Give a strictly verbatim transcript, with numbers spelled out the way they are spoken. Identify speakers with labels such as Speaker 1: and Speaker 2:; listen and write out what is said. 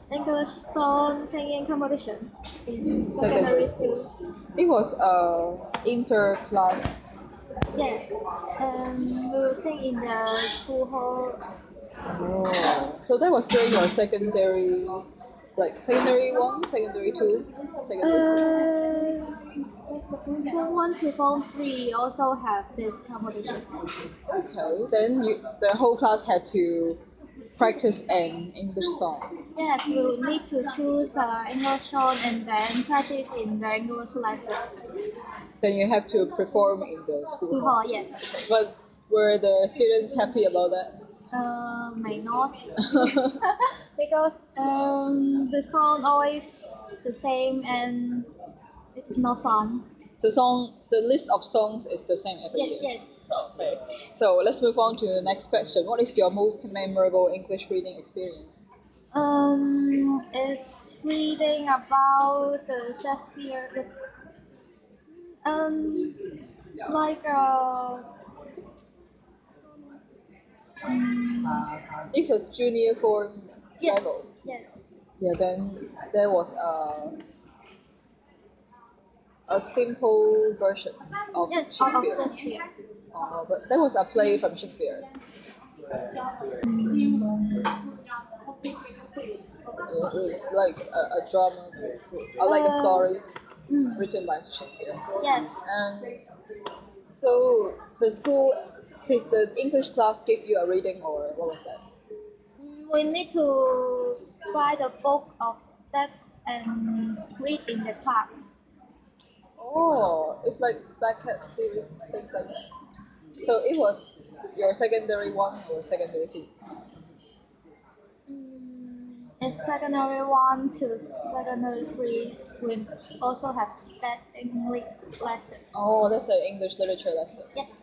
Speaker 1: English song singing competition in
Speaker 2: Secondary
Speaker 1: secondary
Speaker 2: school.
Speaker 1: school.
Speaker 2: It was uh, inter-class.
Speaker 1: Yeah, um, we will sing in the school hall.
Speaker 2: Oh. So that was during your secondary, like secondary one, secondary two, secondary school.
Speaker 1: Uh, Form one to Form three also have this competition.
Speaker 2: Okay, then you, the whole class had to practice an English song.
Speaker 1: Yes, we will need to choose uh, English song and then practice in the English lessons.
Speaker 2: Then you have to perform in the school
Speaker 1: School
Speaker 2: hall.
Speaker 1: hall, yes.
Speaker 2: But were the students happy about that?
Speaker 1: Uh, may not. Because um, the song always the same and it's not fun.
Speaker 2: The song, the list of songs is the same every
Speaker 1: Ye-
Speaker 2: year.
Speaker 1: yes.
Speaker 2: Okay. So let's move on to the next question. What is your most memorable English reading experience?
Speaker 1: Um, is reading about the Shakespeare. the- Um, like uh, um,
Speaker 2: It's a junior form level.
Speaker 1: yes, yes.
Speaker 2: Yeah, then there was a, a simple version of
Speaker 1: Yes, out of
Speaker 2: Shakespeare.
Speaker 1: Shakespeare.
Speaker 2: Uh, but there was a play from Shakespeare. Yeah, really, like a, a drama, uh, like a
Speaker 1: Uh,
Speaker 2: story
Speaker 1: mm,
Speaker 2: written by Shakespeare.
Speaker 1: yes.
Speaker 2: And so the school, did the English class give you a reading or what was that?
Speaker 1: Mm, We need to buy the book of that and read in the class.
Speaker 2: Oh, it's like Black Cat series, things like that. So it was your secondary one or secondary two?
Speaker 1: Mm, in secondary one to secondary three, we also have that English lesson.
Speaker 2: Oh, that's an English literature lesson.
Speaker 1: Yes.